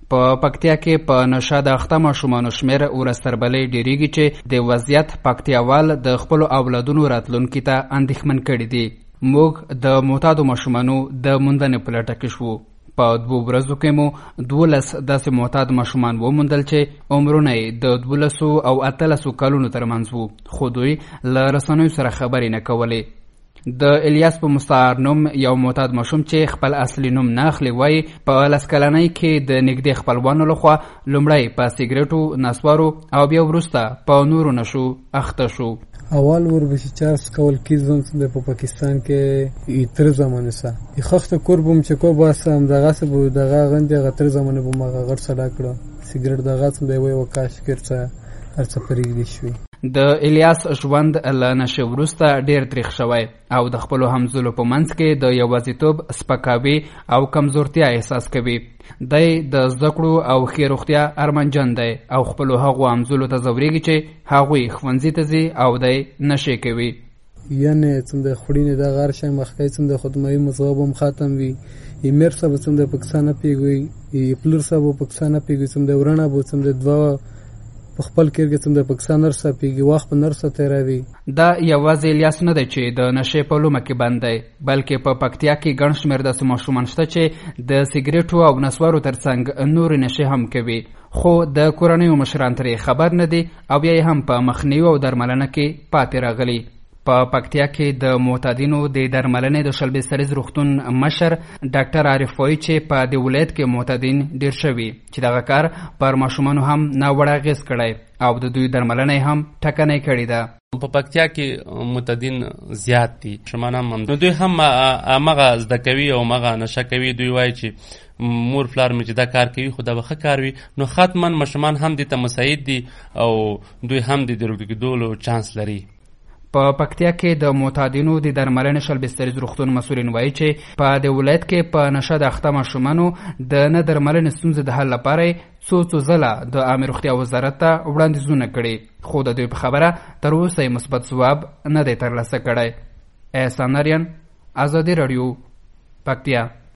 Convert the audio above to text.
په پکتیا کې په نشه د اخته ماشومانو شمېر ورځ تر بلې ډېرېږي چې د وضعیت پکتیاوال د خپلو اولادونو راتلونکي ته اندېښمن کړي دي. موږ د معتادو ماشومانو د موندنې په لټه کې شوو. په 2 ورځو کې مو 12 داسې معتاد ماشومان وموندل چې عمرونه یې د 12 او 18 کلونو ترمنځ وو، خو دوی له رسنیو سره خبرې نه کولې. د الیاس په مستعار نوم یو معتاد ماشوم چې خپل اصلي نوم نه اخلي وایي په 10 کلنۍ کې د نږدې خپلوانو لخوا لومړی په سیګریټو، نسوارو او بیا وروسته په نورو نشو اخته شو. اول وربشی چارس کول کیزم د په پاکستان کې ایتر زمانه سه یخخته قربم چې کو باسم دغه سبو دغه غندې غتر زمانه به ما غړ سلا کړو سیګریټ دغه سم دی وای وکاش کړڅه هرڅه پرېږدي شوی. د الیاس ژوند له نشې وروسته ډېر تریخ شوی او د خپلو همزولو په منځ کې د یوازیتوب، سپکاوي او کمزورتیا احساس کوي. دی د زده کړو او ښې روغتیا ارمنجن دی او خپلو هغو همزولو ته ځورېږي چې هغوی ښوونځي ته ځي او دی نشې کوي. یعنې څنګه خورینې د غار شای مخکې څنګه خدمتي مذهب هم ختم وي امیر صاحب څنګه پاکستان پیګوي پلور صاحب پاکستان پیګوي څنګه ورانه بو څنګه دوا خپل کېږي څنګه پاکستان نرسه پیګي وخت په نرسه تیروي. دا یوازې الیاس نه دی چې د نشې په لومه کې بند دی، بلکې په پکتیا کې ګڼ شمېر داسې ماشومان شته چې د سیګریټو او نسوارو ترڅنګ نورې نشې هم کوي، خو د کورنیو مشران ترې خبر نه دي او بیا یې هم په مخنیوي او درملنه کې پاتې راغلي. په پکتیا کې د معتادینو د درملنې د شلبي سریز روغتون مشر ډاکټر عارف وایي چې په دې ولایت کې معتادین ډېر شوي چې دغه کار پر ماشومانو هم ناوړه اغېز کړی او د دوی درملنه هم ټکنۍ کړې ده. په پکتیا کې معتادین زیات دي، ماشومان هم دوی هم هغه زده کوي او هغه نشه کوي. دوی وایي چې مور پلار مې چې دا کار کوي خو دا به ښه کار وي، نو حتما ماشومان هم دې ته مساعد دي او دوی هم د روږدي کېدلو چانس لري. په پکتیا کې د معتادینو د درملنې شلبي سریز روغتون مسؤلین وایي چې په دې ولایت کې په نشه د اخته ماشومانو د نه درملنې ستونزې د حل لپاره څو ځله د عامه روغتیا وزارت ته وړاندیزونه کړي، خو د دوی په خبره تر اوسه یې مثبت ځواب نه دی ترلاسه کړی. احسان نریان، ازادي راډیو، پکتیا.